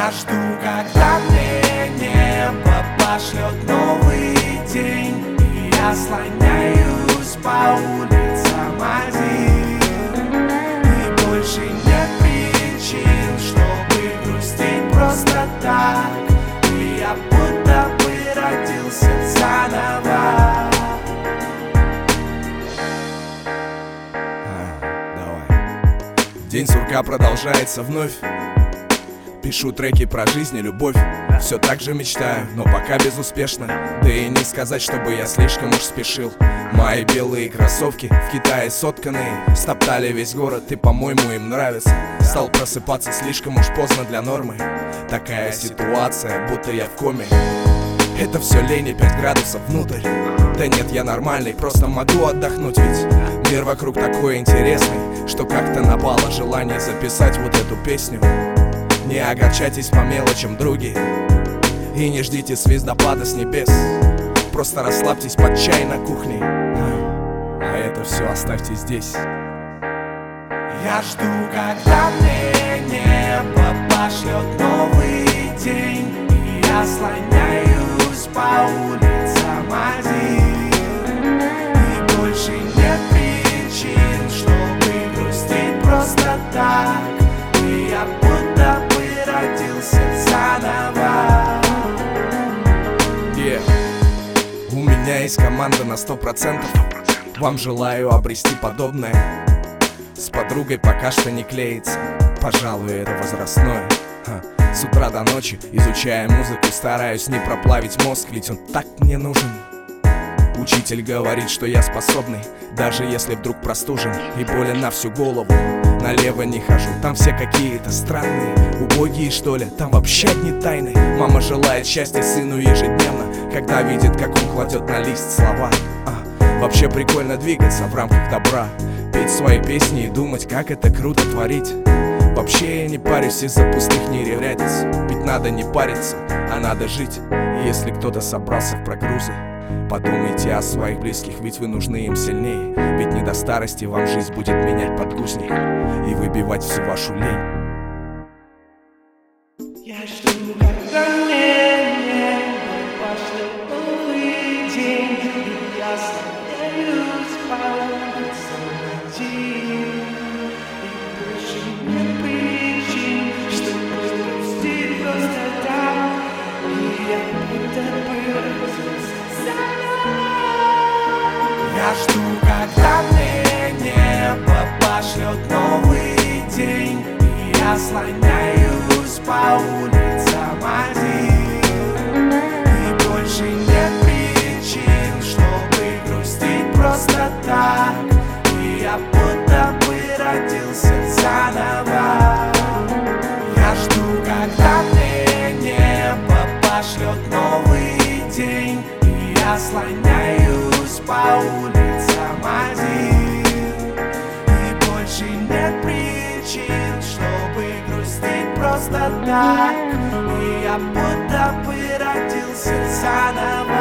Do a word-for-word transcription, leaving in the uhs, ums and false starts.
Я жду, когда мне небо пошлет новый день, и я слоняюсь по улицам один. И больше нет причин, чтобы грустить просто так. И я будто бы родился заново. а, Давай. День сурка продолжается вновь. Пишу треки про жизнь и любовь. Все так же мечтаю, но пока безуспешно. Да и не сказать, чтобы я слишком уж спешил. Мои белые кроссовки в Китае сотканные стоптали весь город, и по-моему им нравится. Стал просыпаться слишком уж поздно для нормы. Такая ситуация, будто я в коме. Это все лень и пять градусов внутрь. Да нет, я нормальный, просто могу отдохнуть. Ведь мир вокруг такой интересный, что как-то напало желание записать вот эту песню. Не огорчайтесь по мелочам, други, и не ждите звездопада с небес. Просто расслабьтесь под чай на кухне, а это все оставьте здесь. Я жду, когда мне небо пошлет новый день, и я слоняюсь по улицам один. И больше нет причин, чтобы грустить просто так. И я будто бы родился заново. Yeah. У меня есть команда на сто процентов. Вам желаю обрести подобное. С подругой пока что не клеится. Пожалуй, это возрастное. Ха. С утра до ночи, изучая музыку, стараюсь не проплавить мозг, ведь он так мне нужен. Учитель говорит, что я способный, даже если вдруг простужен и болен на всю голову. Налево не хожу, там все какие-то странные, убогие что ли, там вообще одни тайны. Мама желает счастья сыну ежедневно, когда видит, как он кладет на лист слова. а, Вообще прикольно двигаться в рамках добра, петь свои песни и думать, как это круто творить. Вообще я не парюсь из-за пустых нереверятиц, ведь надо не париться, а надо жить. И если кто-то собрался в прогрузы, подумайте о своих близких, ведь вы нужны им сильнее. Ведь не до старости вам жизнь будет менять подгузник и выбивать всю вашу лень. Я жду, когда мне небо пошлет новый день, и я слоняюсь по улицам один. И больше нет причин, чтобы грустить просто так. И я будто бы родился заново. Я жду, когда мне небо пошлет новый день, и я слоняюсь по улицам один. И больше нет причин, чтобы грустить просто так. И я будто бы родился заново. Я жду, когда мне небо пошлет новый день, и я слоняюсь по улицам один. И больше нет причин, чтобы грустить просто так. И я будто бы родился заново.